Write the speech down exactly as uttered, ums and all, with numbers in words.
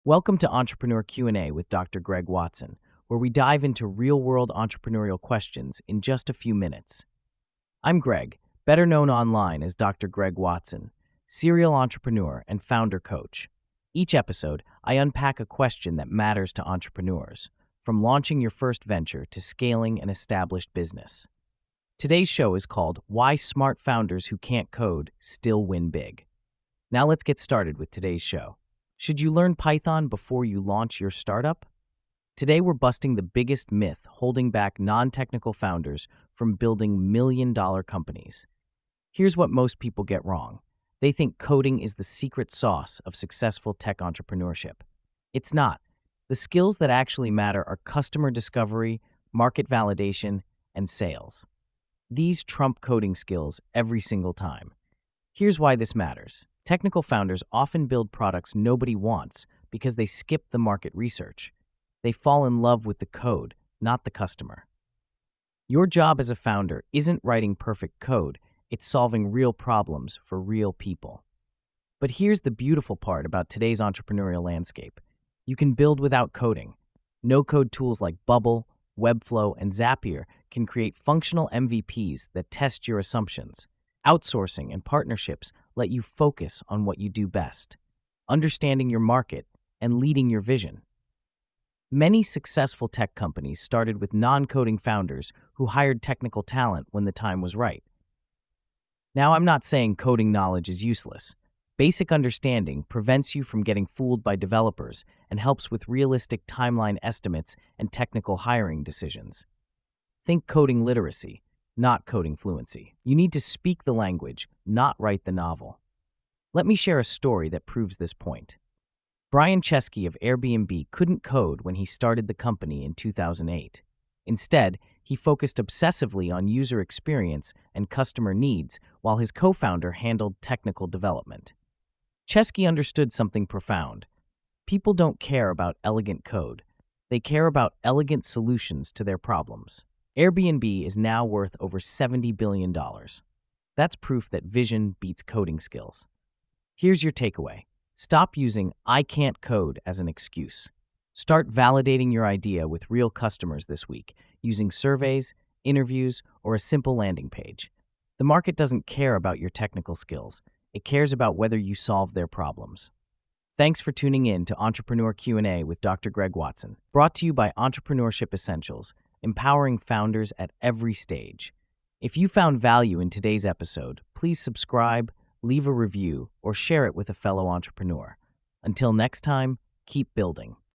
Welcome to Entrepreneur Q and A with Doctor Greg Watson, where we dive into real-world entrepreneurial questions in just a few minutes. I'm Greg, better known online as Doctor Greg Watson, serial entrepreneur and founder coach. Each episode, I unpack a question that matters to entrepreneurs, from launching your first venture to scaling an established business. Today's show is called Why Smart Founders Who Can't Code Still Win Big. Now let's get started with today's show. Should you learn Python before you launch your startup? Today we're busting the biggest myth holding back non-technical founders from building million-dollar companies. Here's what most people get wrong. They think coding is the secret sauce of successful tech entrepreneurship. It's not. The skills that actually matter are customer discovery, market validation, and sales. These trump coding skills every single time. Here's why this matters. Technical founders often build products nobody wants because they skip the market research. They fall in love with the code, not the customer. Your job as a founder isn't writing perfect code, it's solving real problems for real people. But here's the beautiful part about today's entrepreneurial landscape. You can build without coding. No-code tools like Bubble, Webflow, and Zapier can create functional M V Ps that test your assumptions. Outsourcing and partnerships let you focus on what you do best, understanding your market and leading your vision. Many successful tech companies started with non-coding founders who hired technical talent when the time was right. Now, I'm not saying coding knowledge is useless. Basic understanding prevents you from getting fooled by developers and helps with realistic timeline estimates and technical hiring decisions. Think coding literacy, not coding fluency. You need to speak the language, not write the novel. Let me share a story that proves this point. Brian Chesky of Airbnb couldn't code when he started the company in two thousand eight. Instead, he focused obsessively on user experience and customer needs while his co-founder handled technical development. Chesky understood something profound. People don't care about elegant code. They care about elegant solutions to their problems. Airbnb is now worth over seventy billion dollars. That's proof that vision beats coding skills. Here's your takeaway. Stop using "I can't code" as an excuse. Start validating your idea with real customers this week, using surveys, interviews, or a simple landing page. The market doesn't care about your technical skills. It cares about whether you solve their problems. Thanks for tuning in to Entrepreneur Q and A with Doctor Greg Watson, brought to you by Entrepreneurship Essentials, empowering founders at every stage. If you found value in today's episode, please subscribe, leave a review, or share it with a fellow entrepreneur. Until next time, keep building.